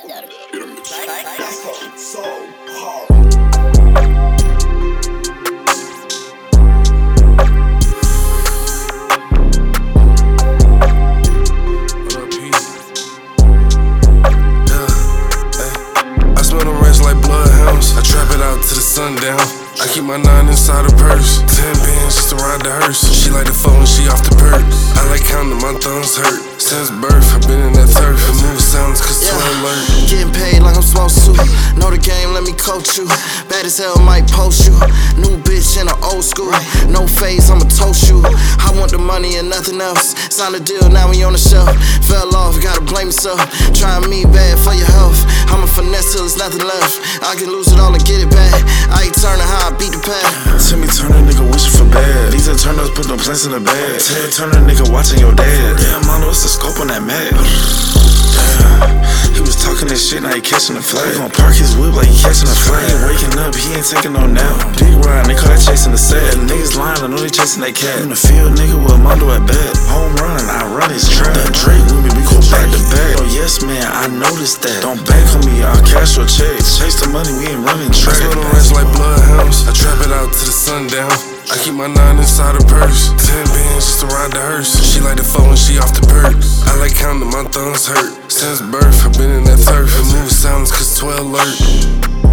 So hard. To the sundown, I keep my 9 inside her purse. 10 bands just to ride the hearse. She like the phone when she off the perk. I like counting, my thumbs hurt. Since birth, I've been in that turf. The move sounds cause 12 alert. Getting paid like I'm supposed to. Know the game, let me coach you. Bad as hell, might post you. New bitch in the old school. No face, I'ma toast you. I want the money and nothing else. Sign a deal, now we on the shelf. Fell off, gotta blame yourself. Trying me bad for your health. I'ma finesse till there's nothing left. I can lose it all and get it back. I ain't turning how I beat the pad. Timmy Turner, nigga wishing for bad. These are Turners, put no plants in the bag. Ted Turner, nigga watching your dad. Damn, I know it's the scope on that map. He was talking that shit, now he catching the flag. He gon' park his whip like he catching a flag. He ain't waking up, he ain't taking no nap. Big ride, they call that chasing the set. Niggas lying, I know they chasing that cat. In the field, nigga, with Mondo at bat. Home run, I run his trap. That Drake with me, we go back to back. Oh yes, man, I noticed that. Don't bank on me, I'll cash your checks. Chase the money, we ain't running track. I the rest like bloodhounds. I trap it out to the sundown. I keep my 9 inside her purse. 10 bands just to ride the hearse. She like the phone when she off the perk. I like counting, my thumbs hurt. Since birth, I've been in that turf. The move sounds cause 12 alert.